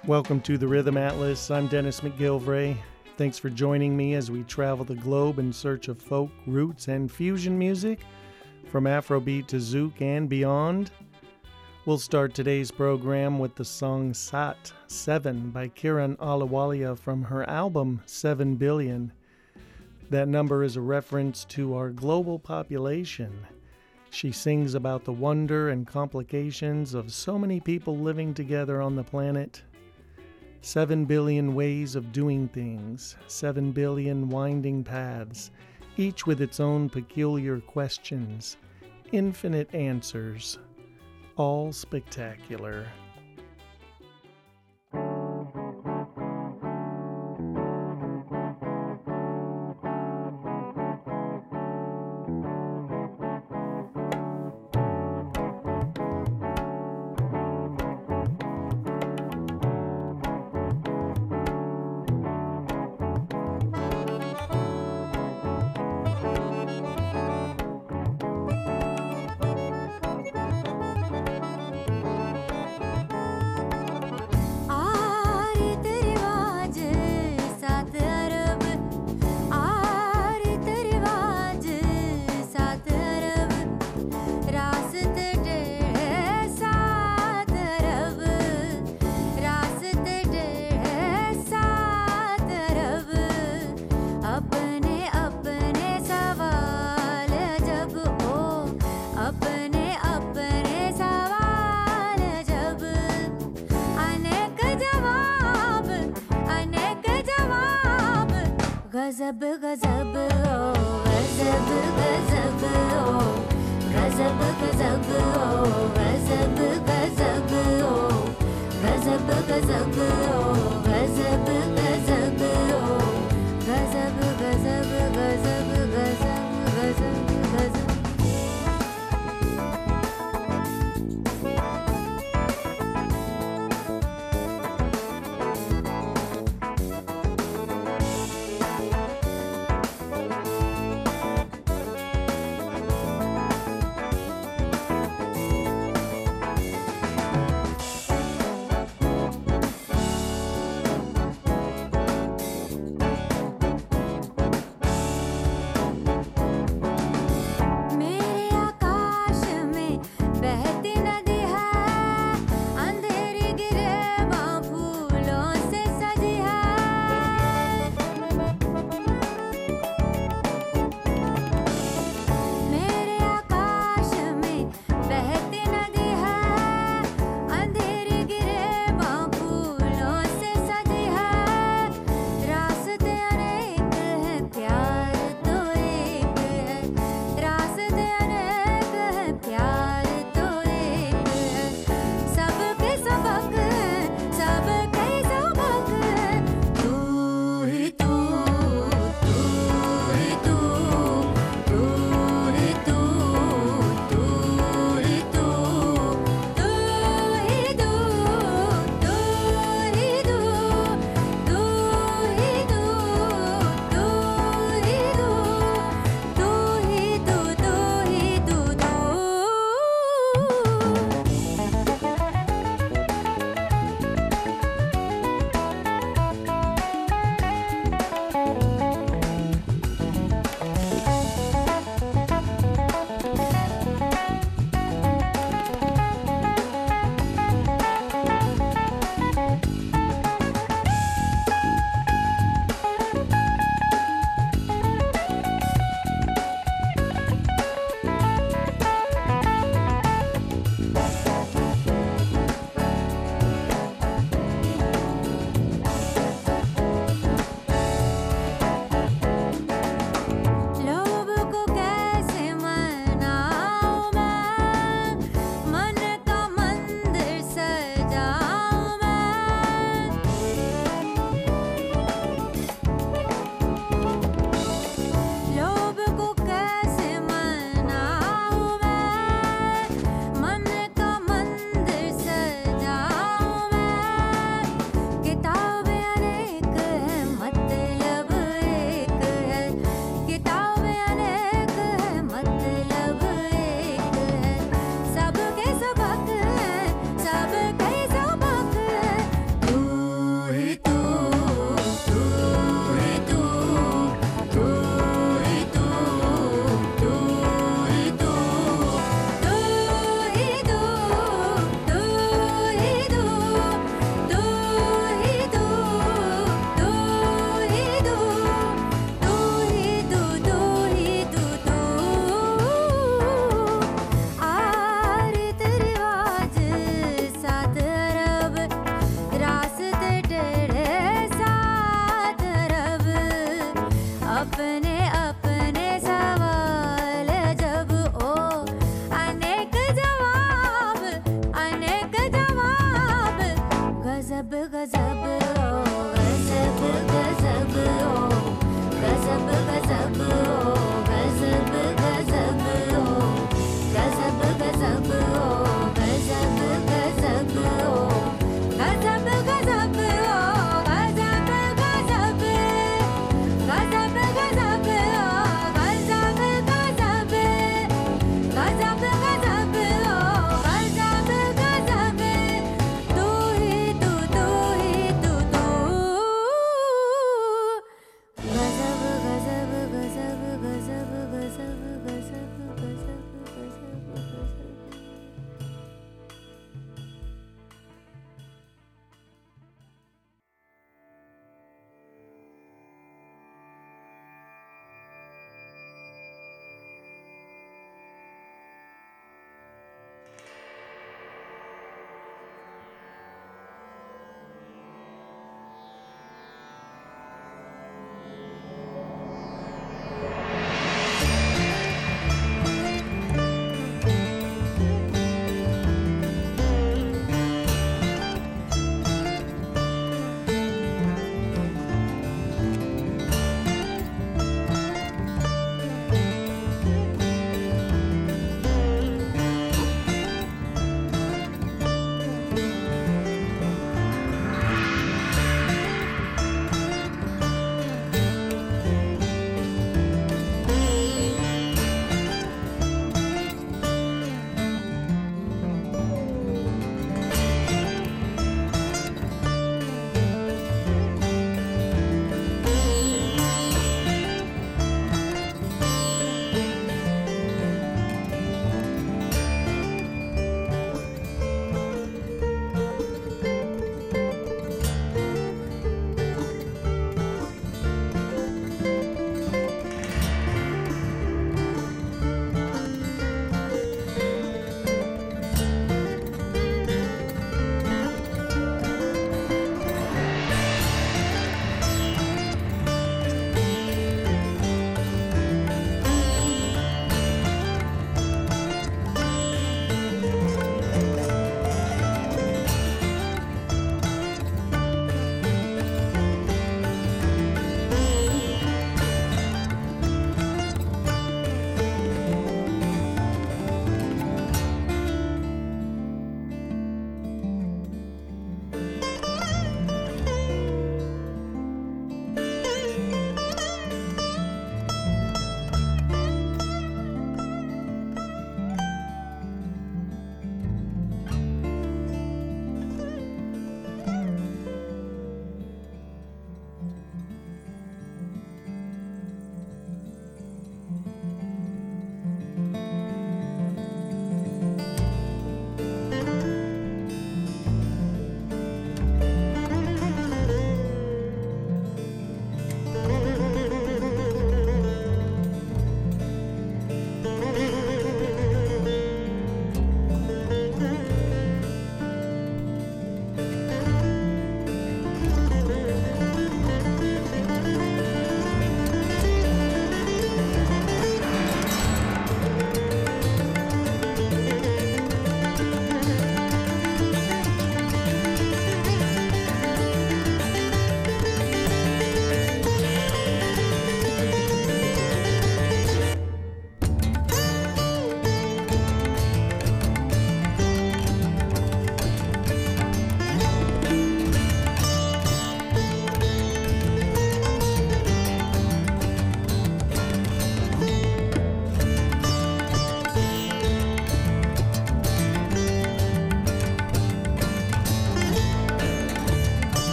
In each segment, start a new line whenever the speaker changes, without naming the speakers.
Welcome to the Rhythm Atlas. I'm Dennis McGilvray. Thanks for joining me as we travel the globe in search of folk, roots, and fusion music, from Afrobeat to Zouk and beyond. We'll start today's program with the song Sat 7 by Kiran Ahluwalia from her album 7 Billion. That number is a reference to our global population. She sings about the wonder and complications of so many people living together on the planet. 7 billion ways of doing things, 7 billion winding paths, each with its own peculiar questions, infinite answers, all spectacular.
गजब गजब ओ गजब गजब ओ गजब गजब ओ गजब गजब ओ गजब गजब ओ गजब गजब ओ गजब गजब गजब गजब गजब गजब तू ही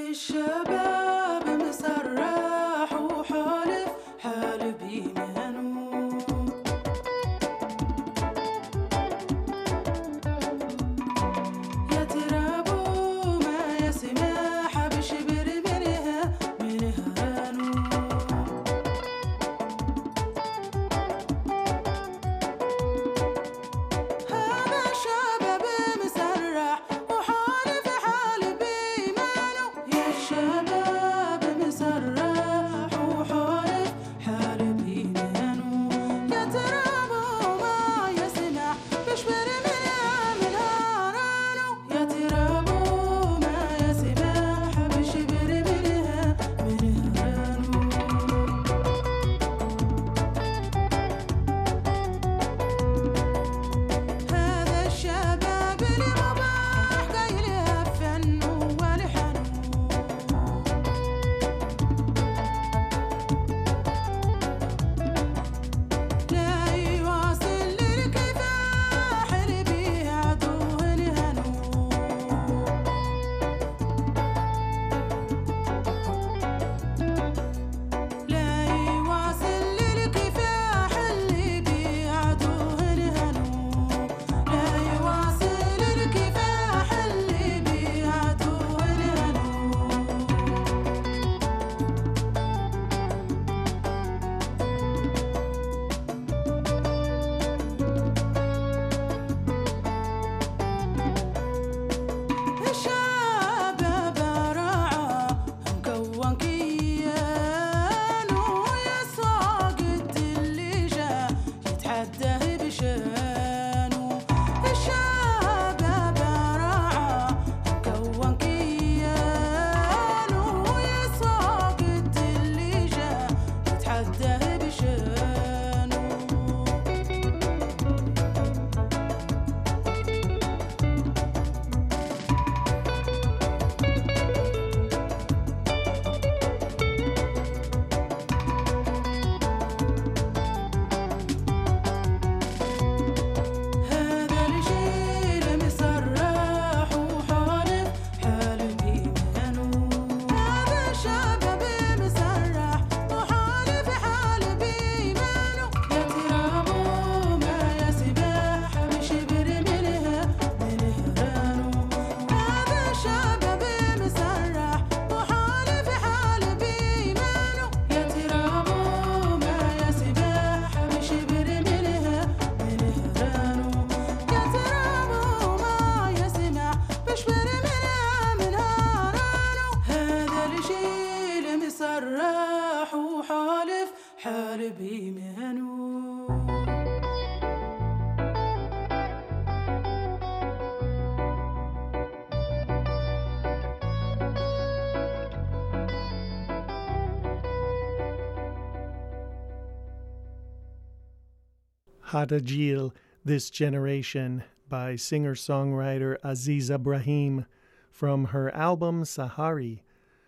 Hadajil, This Generation by singer-songwriter Aziza Brahim from her album Sahari.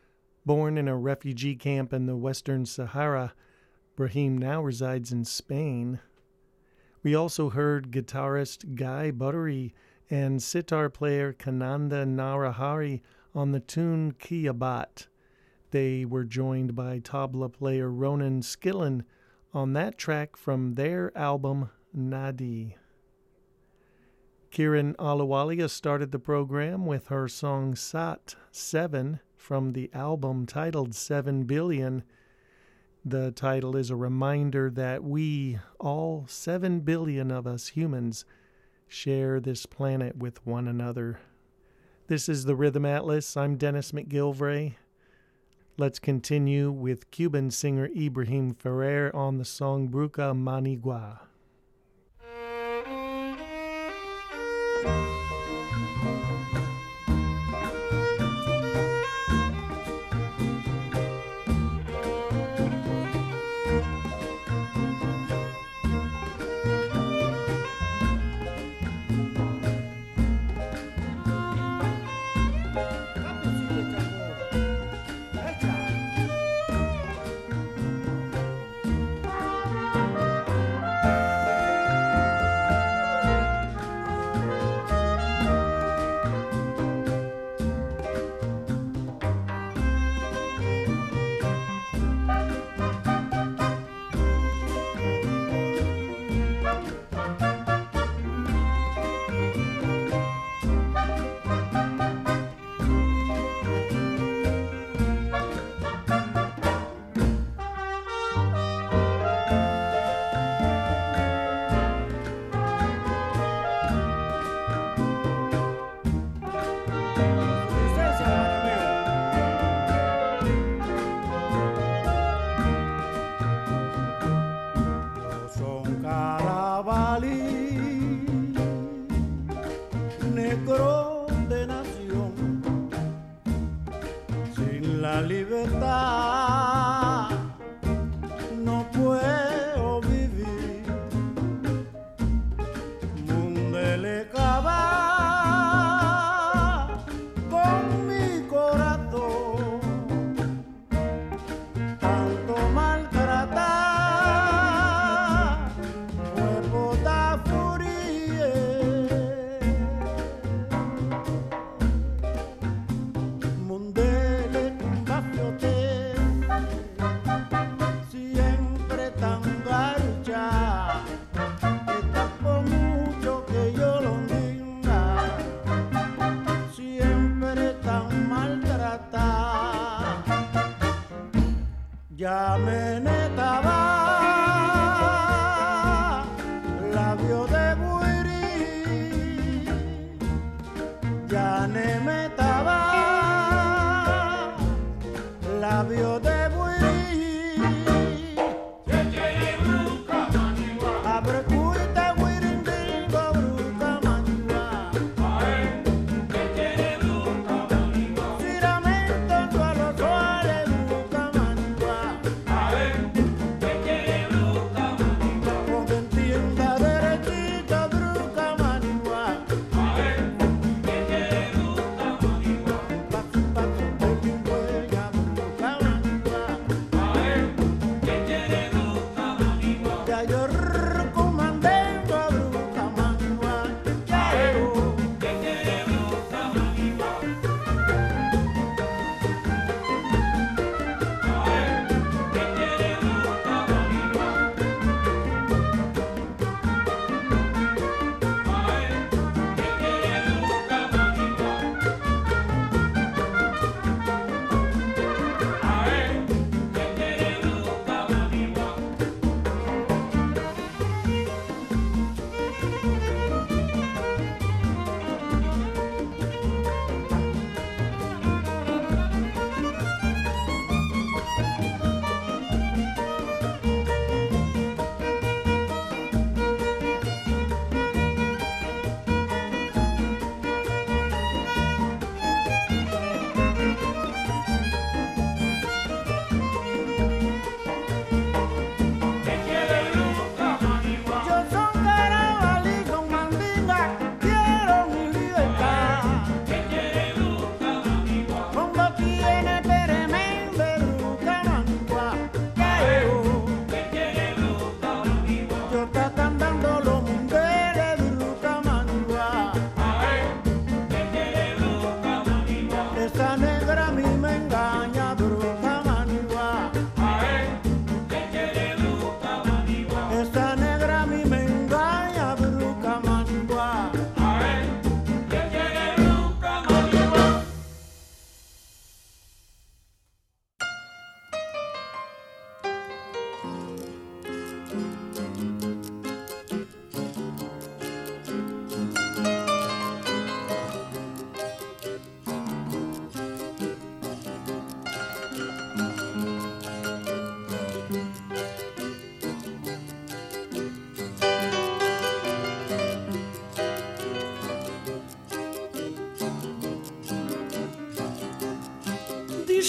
Born in a refugee camp in the Western Sahara, Brahim now resides in Spain. We also heard guitarist Guy Buttery and sitar player Kananda Narahari on the tune Kiabat. They were joined by tabla player Ronan Skillen on that track from their album Nadi. Kiran Ahluwalia started the program with her song Sat 7 from the album titled 7 Billion. The title is a reminder that we, all 7 billion of us humans, share this planet with one another. This is the Rhythm Atlas. I'm Dennis McGilvray. Let's continue with Cuban singer Ibrahim Ferrer on the song Bruca Manigua.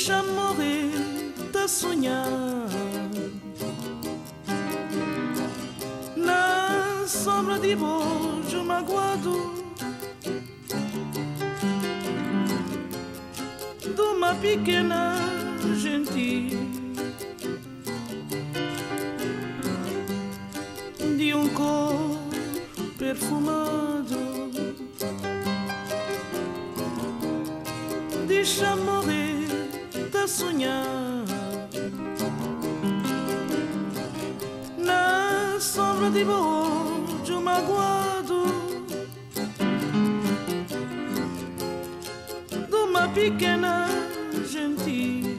deixa-me morrer de sonhar na sombra de bojo magoado de uma pequena gentil, de um corpo perfumado. Deixa-me morrer de sonhar na sombra de bojo magoado de uma pequena gentil,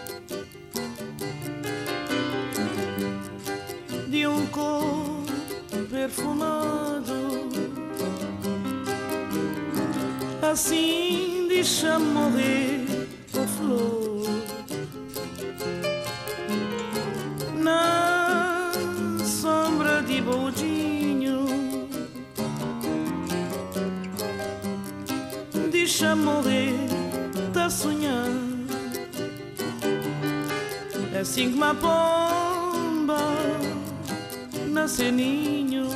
de um corpo perfumado. Assim deixa morrer a flor na sombra de bojinho. Deixa morrer a sonhar, assim que uma pomba nasce ninho.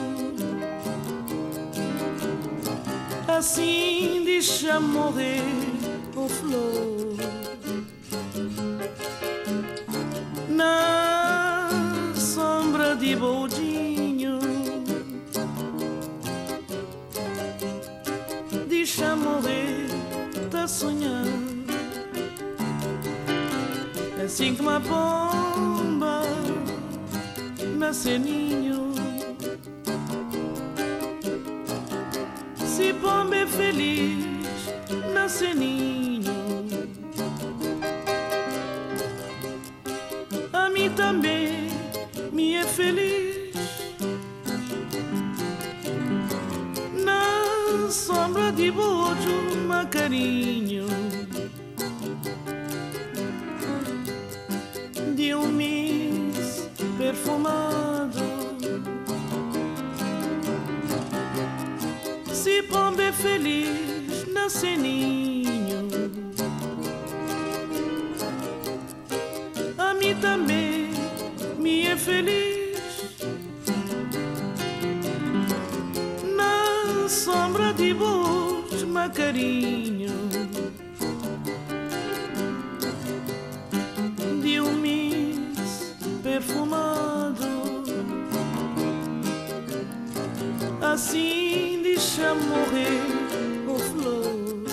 Assim deixa morrer a flor na sombra de bojinho. Deixa morrer a sonhar, assim que uma pomba nasce ninho. Se pomba é feliz, nasce ninho. A mim também me é feliz na sombra de bojo macarinho, de um mis perfumado. Se pomba é feliz, nasce ninho. A mim também me é feliz na sombra de bojo macarinho, de um mis perfumado. Assim deixa morrer a flor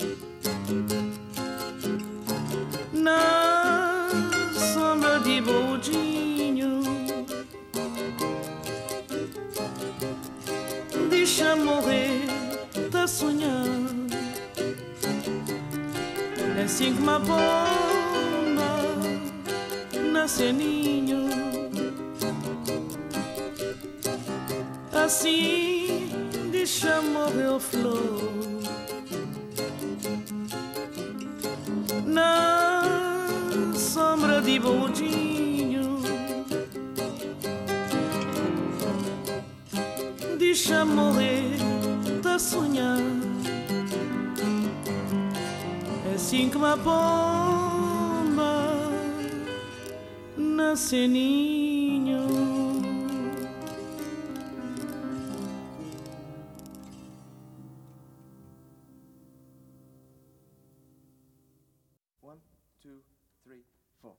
na sombra de bojinho. Deixa morrer a sonhar, é assim que uma pomba nasce ninho. Assim deixa morrer a flor na sombra de bojinho. Deixa morrer a sonhar, é assim que uma pomba nasce ninho.
One, two, three, four.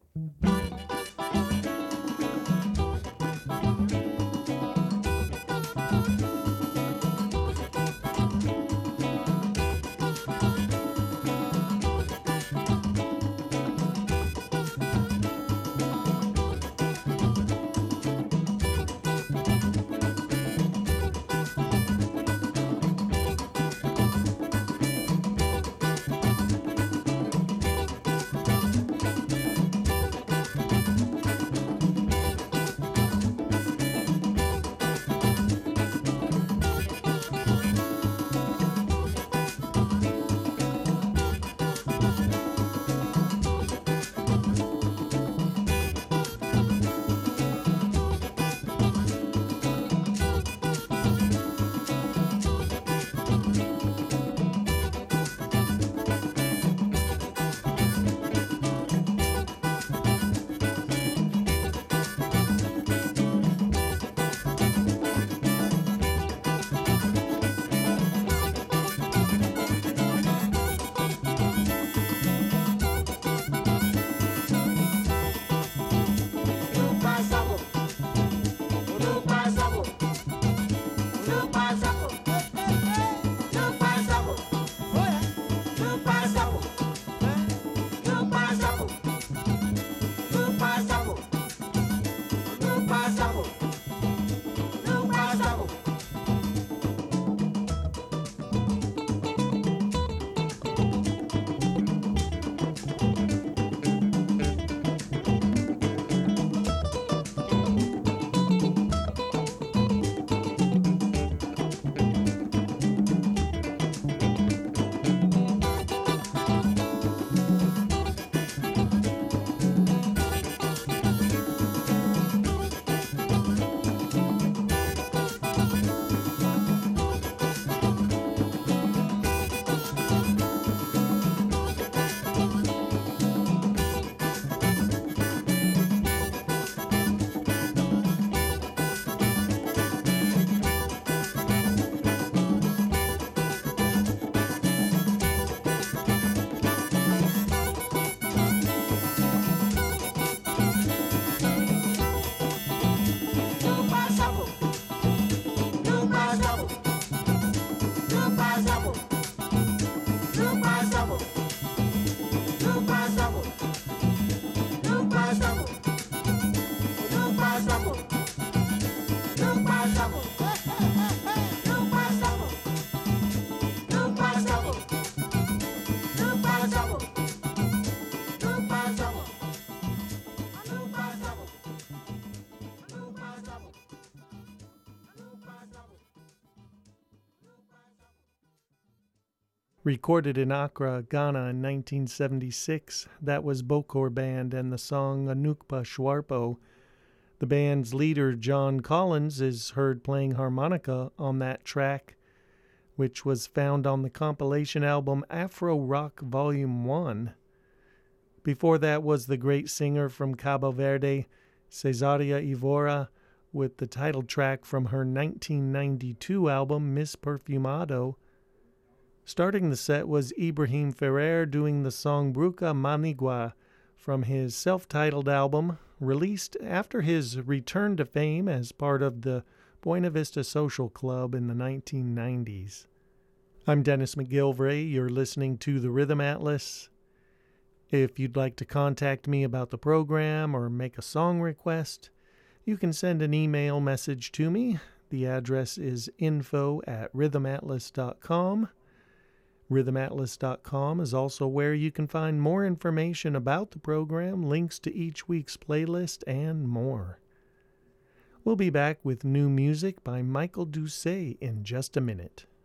Recorded in Accra, Ghana in 1976, that was Bokor Band and the song Anukpa Shwarpo. The band's leader, John Collins, is heard playing harmonica on that track, which was found on the compilation album Afro Rock Volume 1. Before that was the great singer from Cabo Verde, Cesaria Evora, with the title track from her 1992 album Miss Perfumado. Starting the set was Ibrahim Ferrer doing the song Bruca Manigua from his self-titled album, released after his return to fame as part of the Buena Vista Social Club in the 1990s. I'm Dennis McGilvray. You're listening to the Rhythm Atlas. If you'd like to contact me about the program or make a song request, you can send an email message to me. The address is info@rhythmatlas.com. Rhythmatlas.com is also where you can find more information about the program, links to each week's playlist, and more. We'll be back with new music by Michael Doucet in just a minute.